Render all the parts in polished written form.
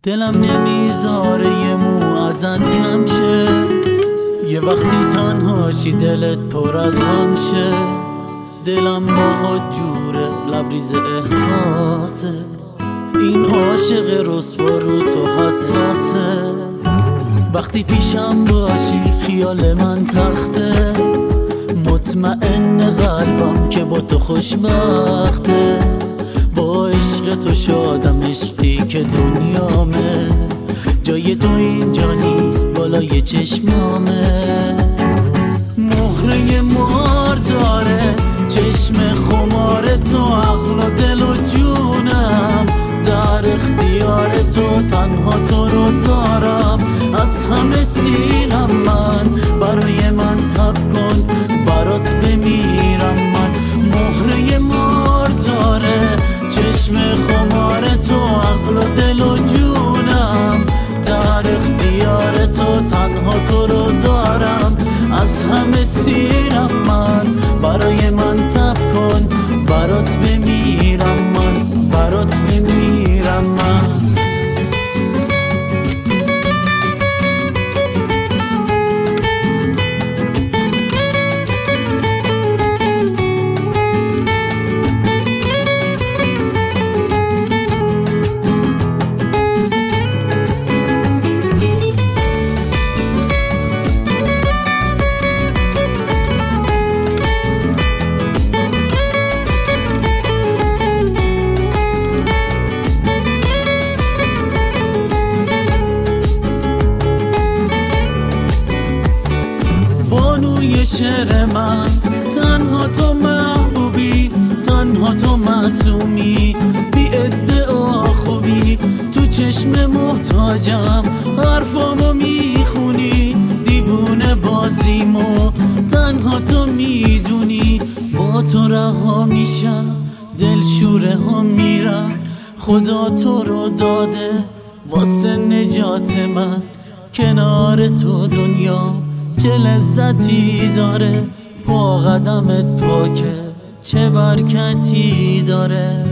دلم نمیذاره یه مو ازت کم شه، یه وقتی تنهاشی دلت پر از غم شه. دلم باهات جوره لبریز احساسه، این عاشق رسوا رو تو حساسه. وقتی پیشم باشی خیال من تخته، مطمئن قلبم که با تو خوشبخته. با عشق تو شادم، عشقی که دنیامه، جای تو اینجا نیست بالای چشمامه. مهره مار داره چشم خمار تو، عقل و دل و جونم در اختیار تو، تنها تو رو دارم از همه سینم. من برای من تب کن برات بمیرم من. مهره مار داره چشم خمار تو، عقل و دل و جونم در اختیار تو، تنها تو رو دارم از همه سیرم. من برای من تب کن برات بمیرم من، برات بمیرم من. بانوی شعر من، تنها تو محبوبی، تنها تو معصومی، بی ادعا خوبی. تو چشم محتاجم حرفامو میخونی، دیوونه بازیمو تنها تو میدونی. با تو رها میشم دل شوره ها میرم، خدا تو رو داده واسه نجات من. کنار تو دنیا چه لذتی داره، با قدمت پاکه چه برکتی داره.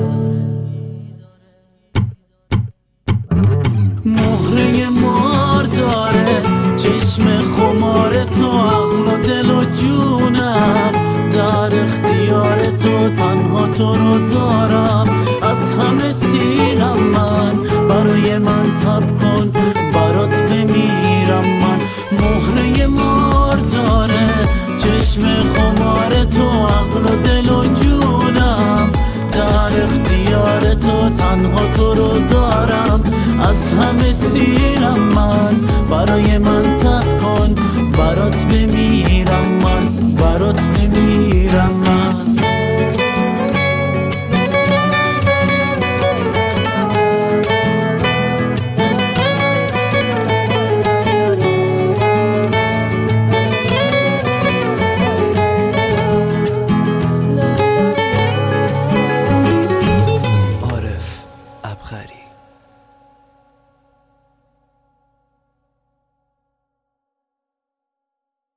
مهره مار داره چشم خمار تو، عقل و دل و جونم در اختیار تو، تنها تو رو دارم از همه سیرم. من برای من تب کن برات بمیرم من. مهره مار داره چشم خمار تو، عقل و دل و جونم در اختیار تو، تنها تو رو دارم از همه سیرم. من برای من